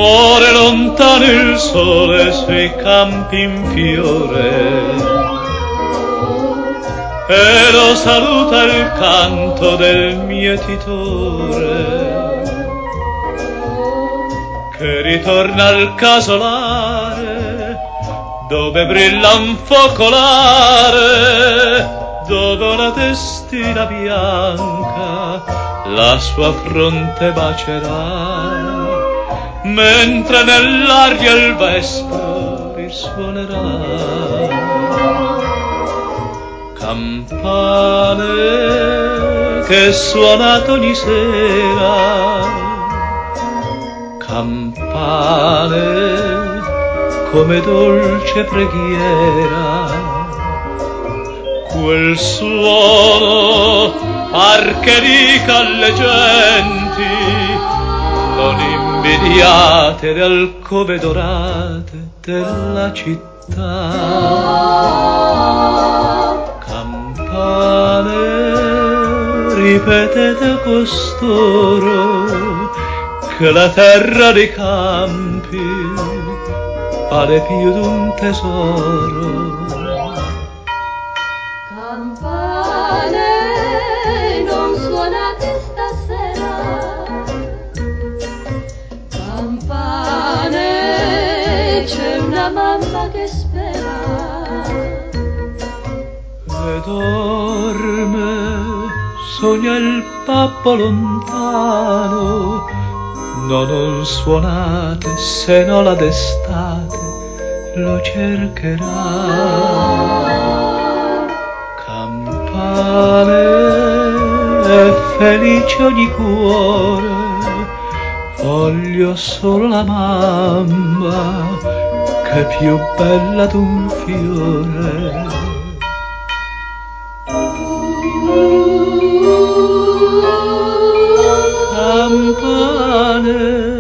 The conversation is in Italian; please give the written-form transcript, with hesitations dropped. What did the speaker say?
Muore lontano il sole sui campi in fiore e lo saluta il canto del mietitore che ritorna al casolare dove brilla un focolare, dove una testina bianca la sua fronte bacerà, mentre nell'aria il vespro risuonerà. Campane che suonate ogni sera, campane come dolce preghiera, quel suono par che dica alle genti: non invidiate le alcove dorate della città. Campane, ripetete a costoro che la terra dei campi vale più d'un tesoro. Campane, non suonate stasera, campane, c'è una mamma che spera. E dorme, sogna il babbo lontano, no, non suonate, se no la d'estate lo cercherà. Campane, è felice ogni cuore, voglio solo la mamma che è più bella d'un fiore. Campane,